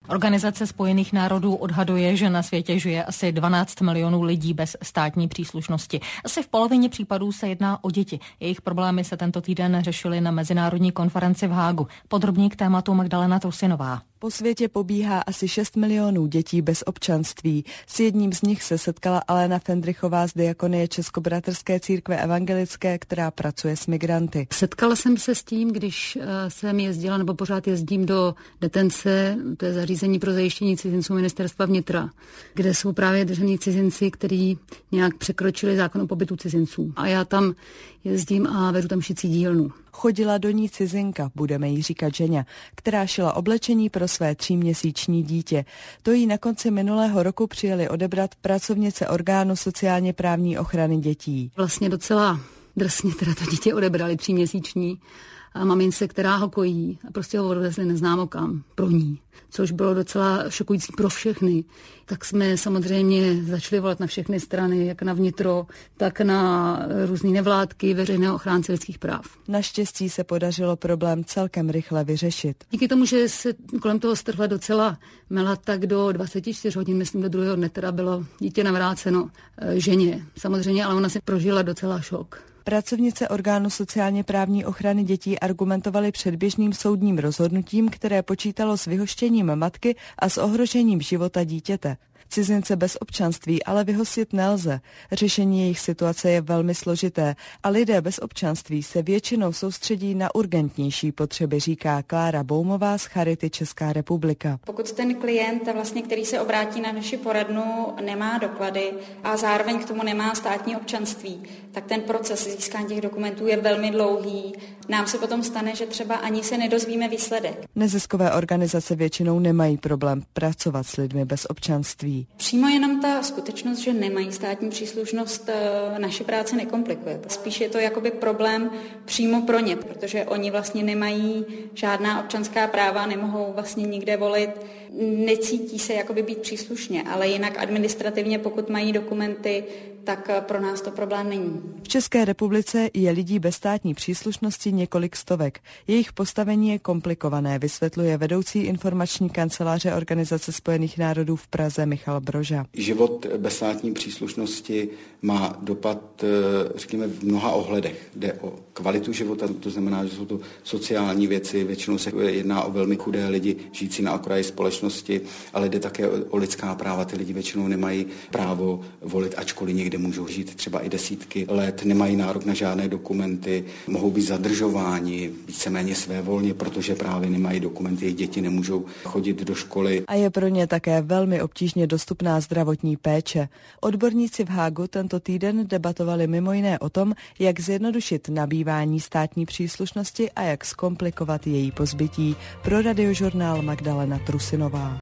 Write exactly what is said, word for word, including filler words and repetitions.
Organizace Spojených národů odhaduje, že na světě žije asi dvanáct milionů lidí bez státní příslušnosti. Asi v polovině případů se jedná o děti. Jejich problémy se tento týden řešily na mezinárodní konferenci v Hágu. Podrobně k tématu Magdalena Trusinová. Po světě pobíhá asi šest milionů dětí bez občanství. S jedním z nich se setkala Alena Fendrichová z Diakonie Českobratrské církve evangelické, která pracuje s migranty. Setkala jsem se s tím, když jsem jezdila, nebo pořád jezdím do detence, to je zařízení pro zajištění cizinců ministerstva vnitra, kde jsou právě držení cizinci, kteří nějak překročili zákon o pobytu cizinců. A já tam jezdím a vedu tam šicí dílnu. Chodila do ní cizinka, budeme jí říkat Ženě, která šila oblečení pro své tříměsíční dítě. To jí na konci minulého roku přijeli odebrat pracovnice orgánu sociálně právní ochrany dětí. Vlastně docela drsně teda to dítě odebrali tříměsíční a mamince, která ho kojí, a prostě ho odvezli neznámo kam pro ní, což bylo docela šokující pro všechny. Tak jsme samozřejmě začali volat na všechny strany, jak na vnitro, tak na různé nevládky, veřejného ochránce lidských práv. Naštěstí se podařilo problém celkem rychle vyřešit. Díky tomu, že se kolem toho strhla docela mela, tak do dvacet čtyři hodin, myslím do druhého dne, teda bylo dítě navráceno ženě. Samozřejmě, ale ona si prožila docela šok. Pracovnice orgánu sociálně právní ochrany dětí argumentovaly předběžným soudním rozhodnutím, které počítalo s vyhoštěním matky a s ohrožením života dítěte. Cizince bez občanství ale vyhostit nelze. Řešení jejich situace je velmi složité a lidé bez občanství se většinou soustředí na urgentnější potřeby, říká Klára Boumová z Charity Česká republika. Pokud ten klient, vlastně, který se obrátí na naši poradnu, nemá doklady a zároveň k tomu nemá státní občanství, tak ten proces získání těch dokumentů je velmi dlouhý. Nám se potom stane, že třeba ani se nedozvíme výsledek. Neziskové organizace většinou nemají problém pracovat s lidmi bez občanství. Přímo jenom ta skutečnost, že nemají státní příslušnost, naši práci nekomplikuje. Spíš je to jakoby problém přímo pro ně, protože oni vlastně nemají žádná občanská práva, nemohou vlastně nikde volit, necítí se jakoby být příslušně, ale jinak administrativně, pokud mají dokumenty, tak pro nás to problém není. V České republice je lidí bez státní příslušnosti několik stovek. Jejich postavení je komplikované, vysvětluje vedoucí informační kanceláře Organizace spojených národů v Praze Michal Broža. Život bez státní příslušnosti má dopad, řekněme, v mnoha ohledech. Jde o kvalitu života, to znamená, že jsou to sociální věci, většinou se jedná o velmi chudé lidi žijící na okraji společnosti, ale jde také o lidská práva. Ty lidi většinou nemají právo volit, ačkoliv někde můžou žít třeba i desítky let, nemají nárok na žádné dokumenty, mohou být zadržováni víceméně svévolně, protože právě nemají dokumenty, jejich děti nemůžou chodit do školy. A je pro ně také velmi obtížně dostupná zdravotní péče. Odborníci v Hágu tento týden debatovali mimo jiné o tom, jak zjednodušit nabývání státní příslušnosti a jak zkomplikovat její pozbytí. Pro Radiožurnál Magdalena Trusinová.